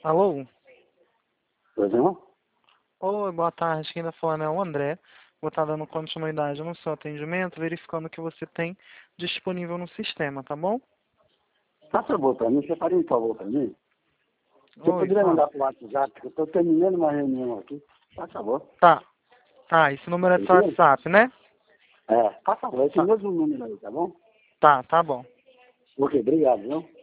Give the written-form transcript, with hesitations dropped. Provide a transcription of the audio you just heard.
Alô? Pois não? Oi, boa tarde. Quem está falando é o André. Vou estar dando continuidade no seu atendimento, verificando o que você tem disponível no sistema, tá bom? Faz favor para mim, separe um favor para mim. Você Oi, poderia fala. mandar para o WhatsApp, porque eu estou terminando uma reunião aqui. Faz favor. Tá. Tá, esse número é do seu Entendeu? WhatsApp, né? É, faz favor, esse Tá. mesmo número aí, tá bom? Tá bom. Ok, obrigado, viu?